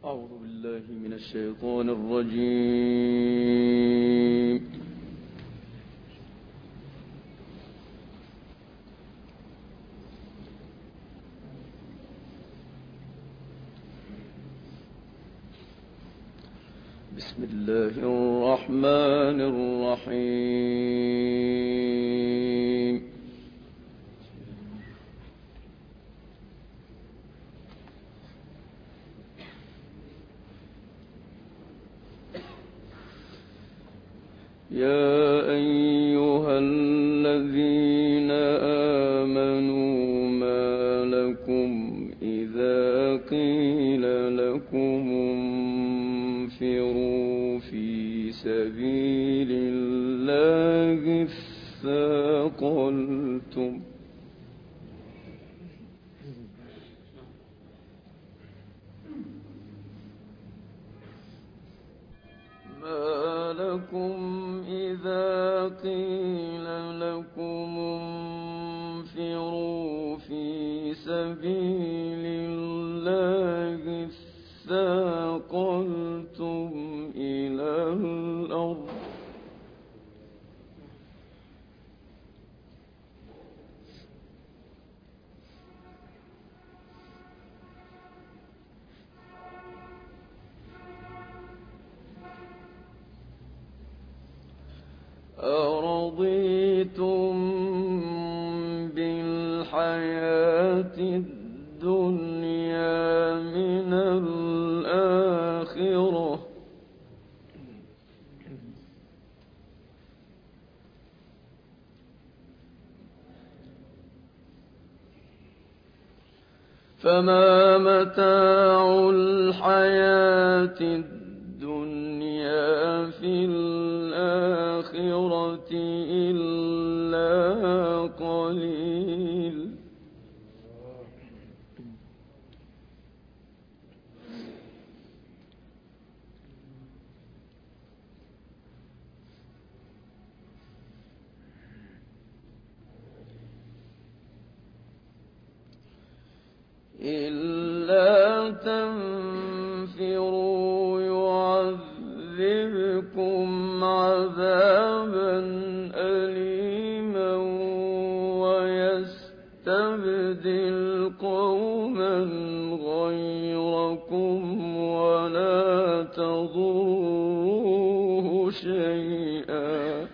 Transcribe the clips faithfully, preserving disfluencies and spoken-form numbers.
أعوذ بالله من الشيطان الرجيم. بسم الله الرحمن الرحيم. يا أيها الذين آمنوا ما لكم إذا قيل لكم انفروا في سبيل الله اثاقلتم ما لكم إذا قيل لكم انفروا في سبيل الله اثاقلتم إلى الأرض أرضيتم بالحياة الدنيا من الآخرة فما متاع الحياة الدنيا في الآخرة إلا قليل إلا تنفروا يعذبكم عذابا أليما ويستبدل قوما غيركم ولا تضروه شيئا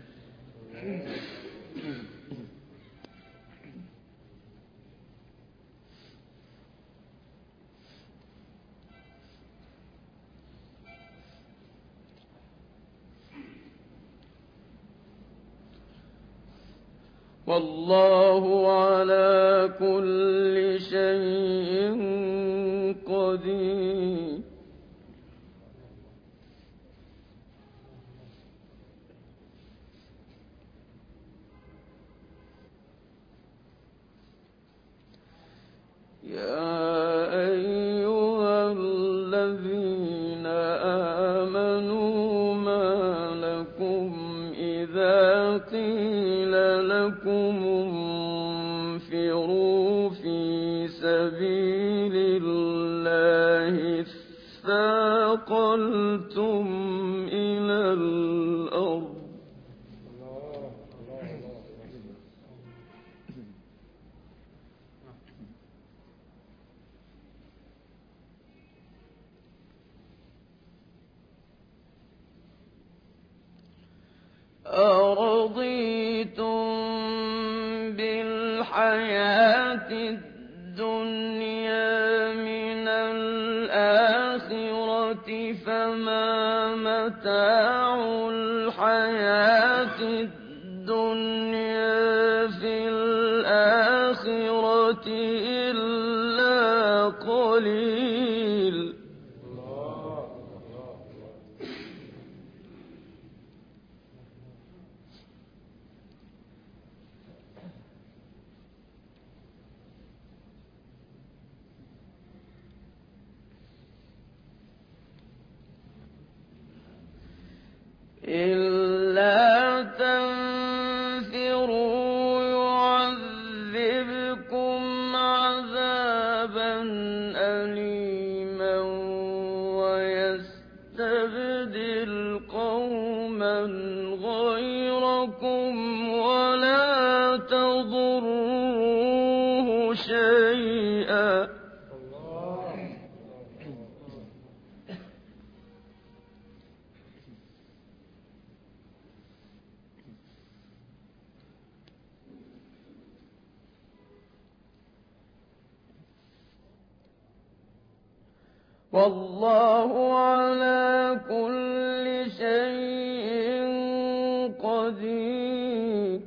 والله على كل شيء قدير يا أيها الذين آمنوا ما لكم إذا قيل لكم انفروا في سبيل الله اثاقلتم إلى الأرض أرضيتم بالحياة الدنيا من الآخرة فما متاع الحياة الدنيا في الآخرة إلا قليل إلا تنفروا يعذبكم عذابا أليما شيئا. والله على كل شيء قدير.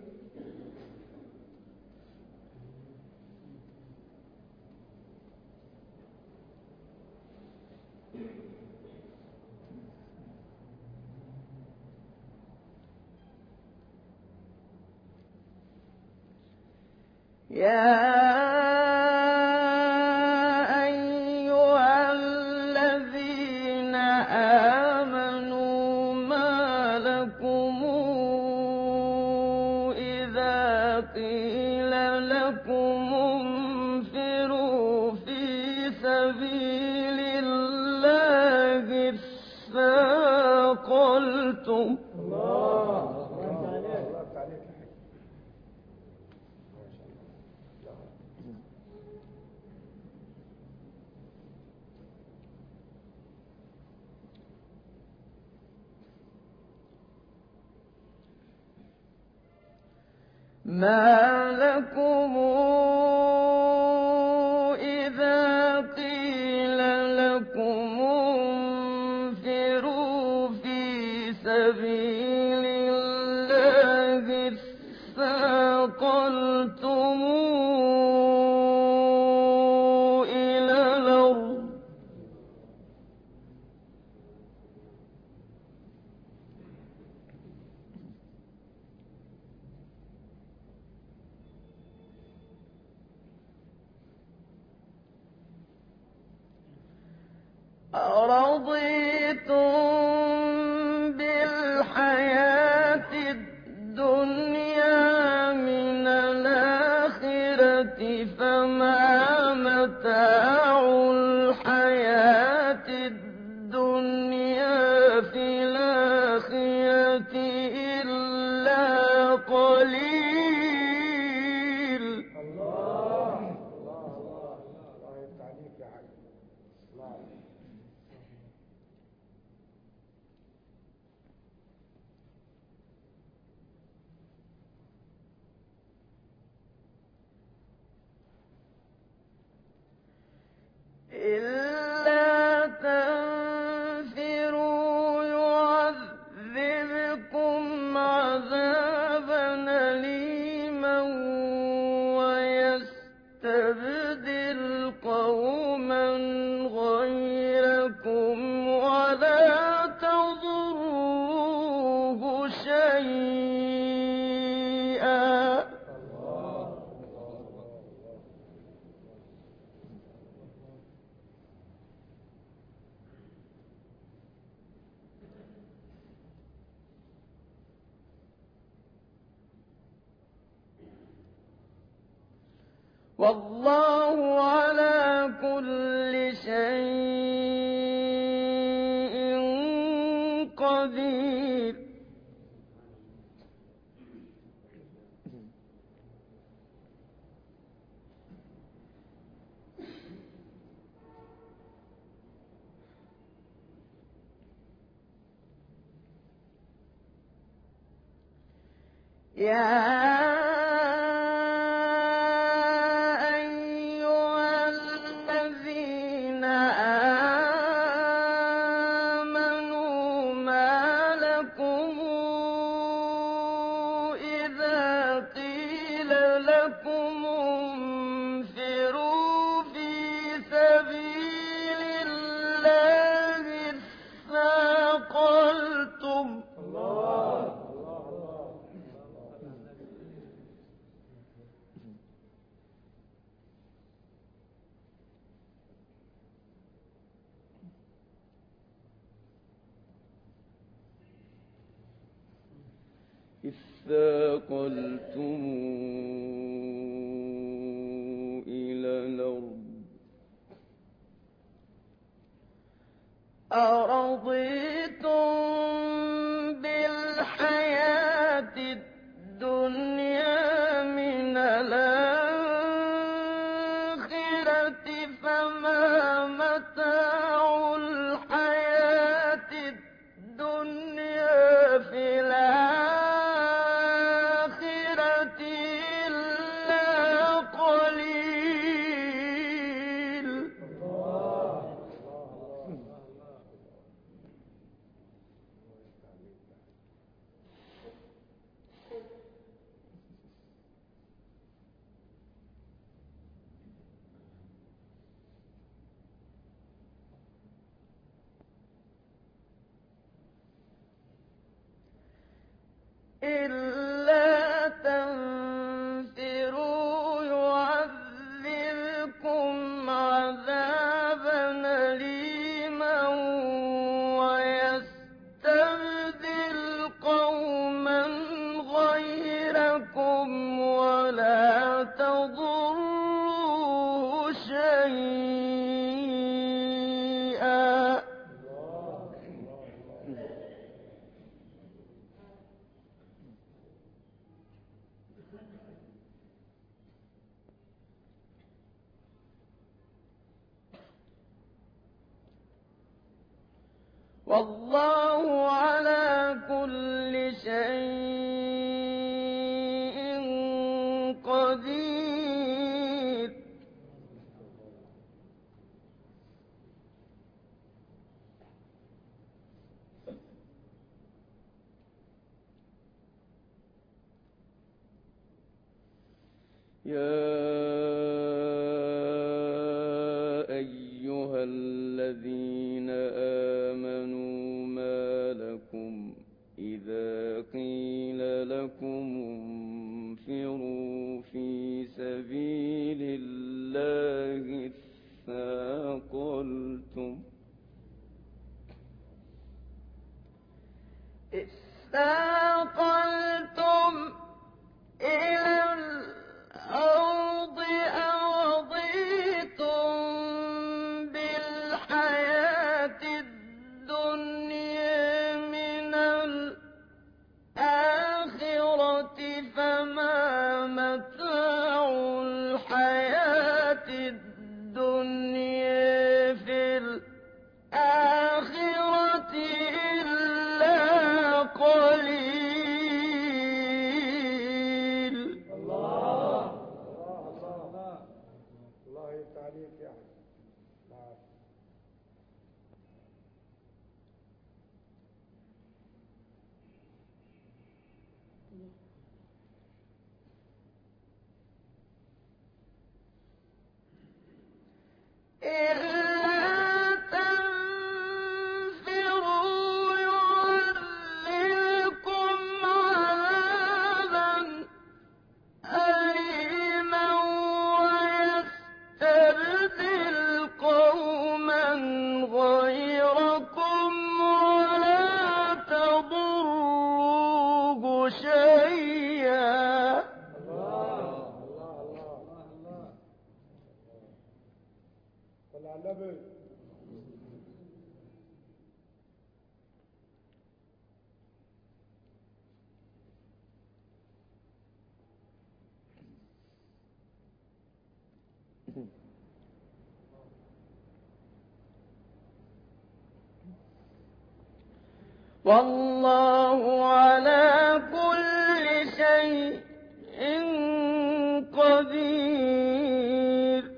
يا ما لكم إذا قيل لكم انفروا في سبيل الله اثاقلتم إلى الأرض. أرضيتم بالحياة الدنيا من الآخرة فما متاع الحياة الدنيا في الآخرة إلا قليل. إلا تنفروا يعذبكم عذابا أليما ويستبدل قوما غيركم ولا تضروه شيئا. والله على كل شيء قدير. يا اثاقلتم إلى الأرض. أرضيتم بالحياة الدنيا من الآخرة فما متاع الحياة الدنيا في الآخرة إلا قليل. إلا تنفروا يعذبكم عذابا أليما ويستبدل قوما غيركم ولا تضروه شيئا. والله على كل شيء قدير. يا أيها الذين آمنوا ما لكم إذا قيل لكم انفروا في سبيل الله اثاقلتم اثاقلتم إلى الأرض أرضيتم بالحياة الدنيا من الآخرة فما متاع الحياة الدنيا في الآخرة إلا قليل. الله الله الله يفتح عليك يا أخي. إلا تنفروا يعذبكم عذابا أليما ويستبدل قوما غيركم ولا تضروه شيئا. صلى على النبي. والله على كل شيء قدير.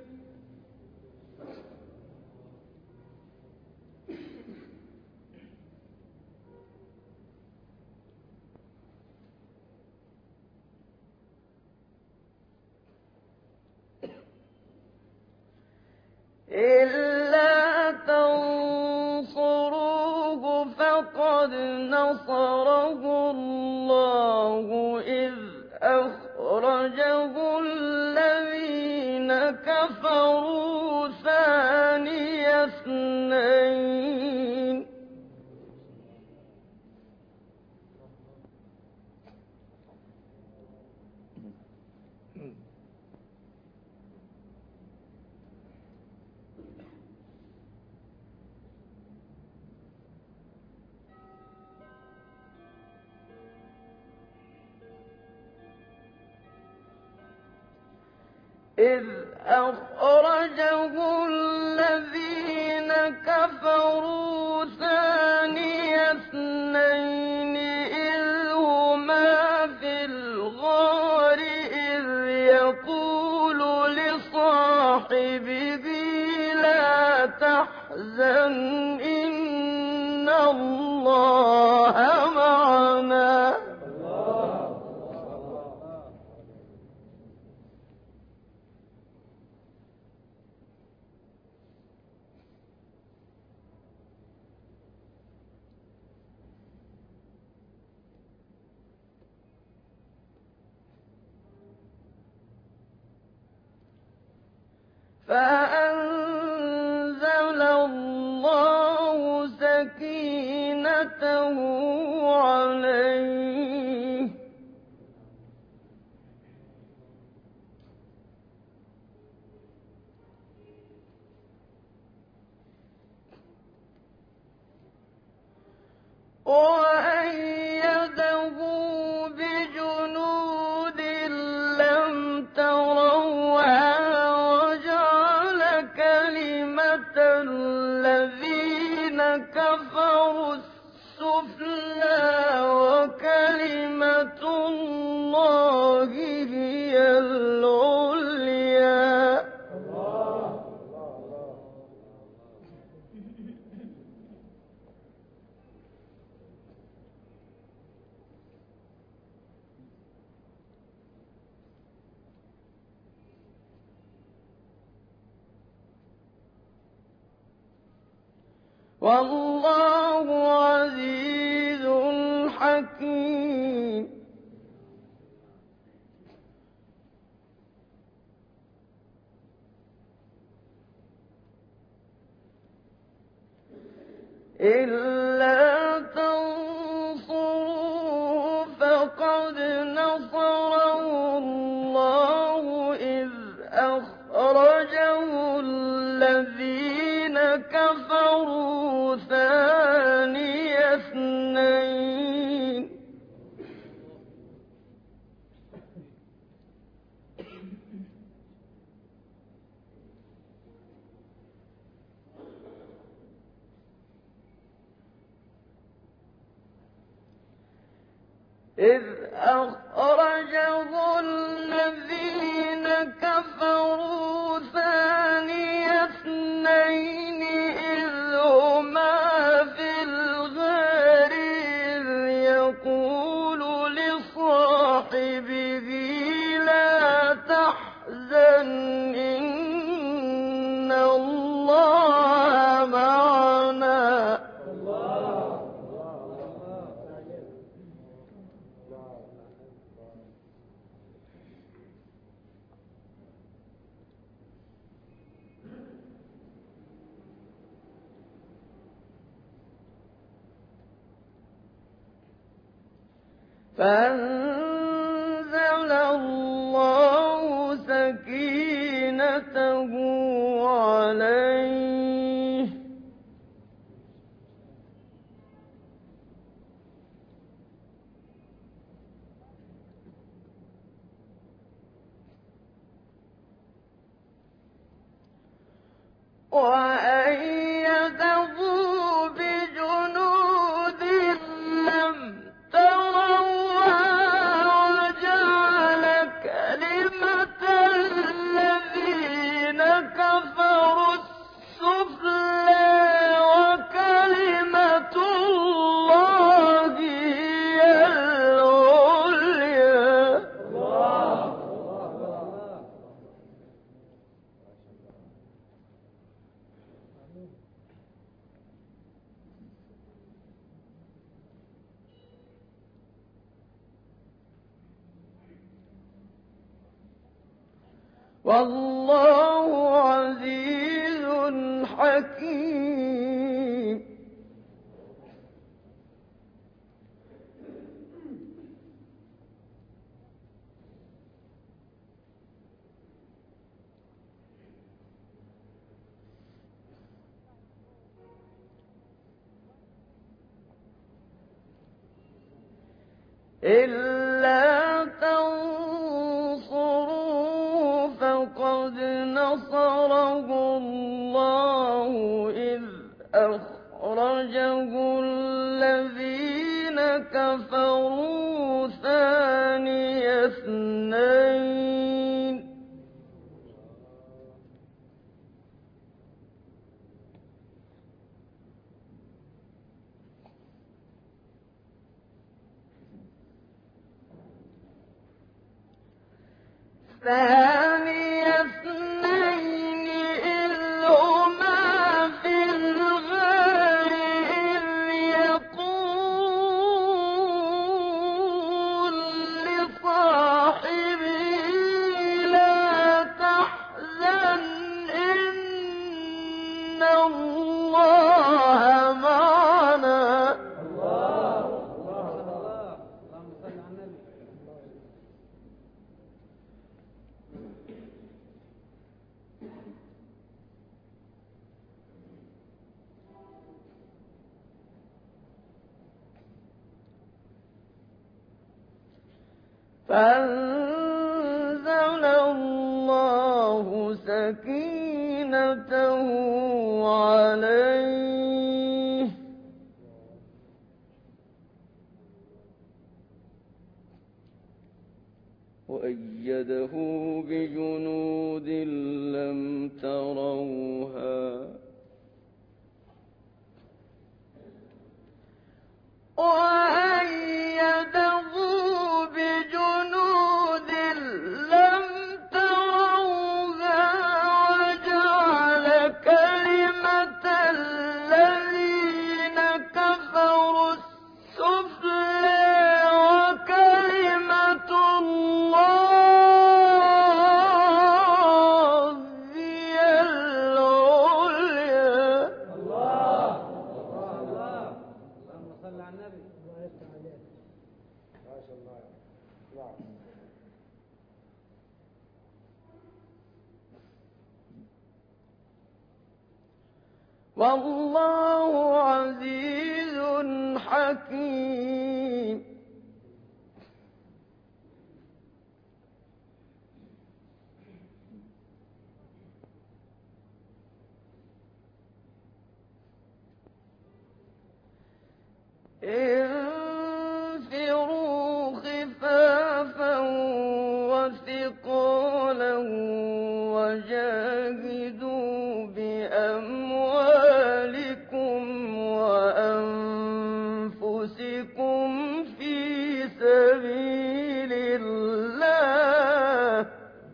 إلا تنصروه فقد نصره الله إذ أخرجه الذين كفروا ثاني اثنين إذ أخرجه الذين كفروا ثاني اثنين إذ هما في الغار إذ يقول لصاحبه لا تحزن إن الله معنا. فأنزل الله سكينته عليه وأيده بجنود لم تروها الذين كفروا السفلى وكلمة الله هي العليا. والله عزيز حكيم. إلا تنصروه فقد نصره الله إذ أخرجه الذين كفروا ثاني اثنين إذ أخرجه الذين كفروا ثاني اثنين إذ هما في الغار إذ يقول لصاحبه لا تحزن إن الله معنا. فأنزل الله سكينته عليه وأيده بجنود لم تروها وجعل كلمة الذين كفروا السفلى وكلمة الله هي العليا. والله عزيز حكيم. إلا تنصروه فقد الله إذ أخرجه الذين كفروا ثاني اثنين ثاني اثنين إذ هما في الغار إذ يقول لصاحبه لا تحزن إن الله معنا فأنزل الله سكينته عليه وأيده بجنود لم تروها وأيده بجنود لم تروها وجعل كلمة الذين كفروا السفلى وكلمة الله هي العليا ما شاء الله. نعم. والله عزيز حكيم انفروا خفافا وثقالا وجاهدوا بأموالكم وأنفسكم في سبيل الله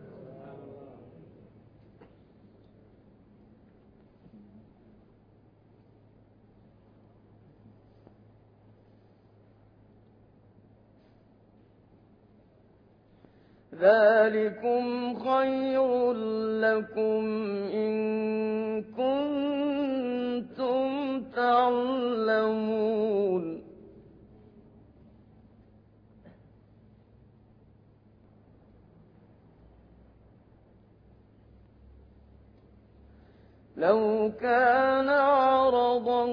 ذلكم خير لكم إن كنتم تعلمون لو كان عرضا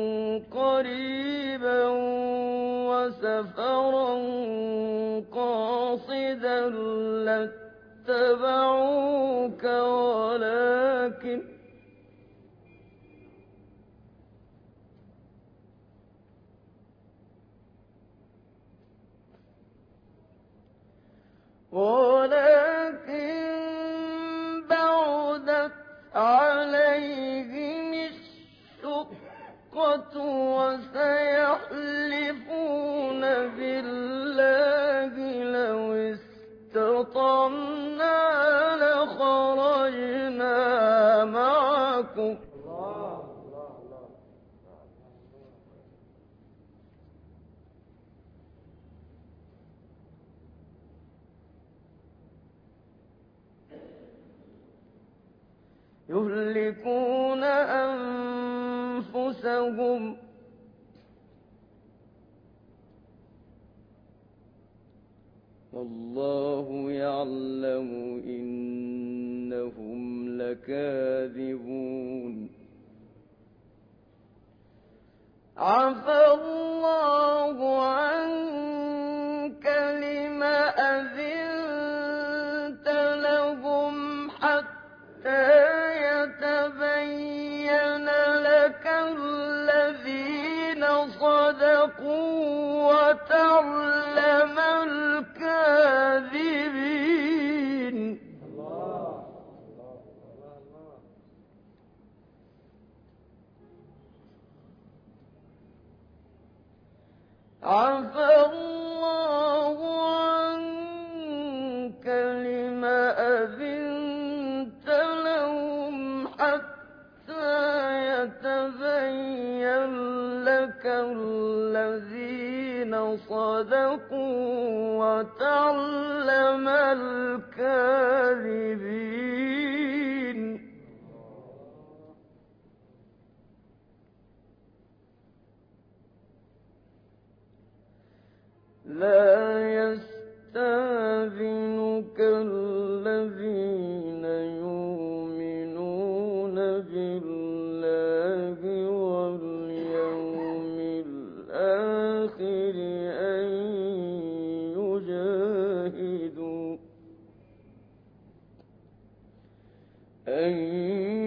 قريبا وسفرا قاصدا لاتبعوك ولكن ولكن بعدت عليهم الشقة وسيحلفون بالله لو استطعنا لخرجنا معكم الله الله الله. يهلكون أنفسهم والله يعلم إنهم لكاذبون عفى الله عنك لم أذنت لهم حتى يتبين عفى الله عنك لم أذنت لهم حتى يتبين لك الذين صدقوا وتعلم الكاذبين. لا يستأذنك الذين يؤمنون بالله واليوم الآخر أن يجاهدوا أن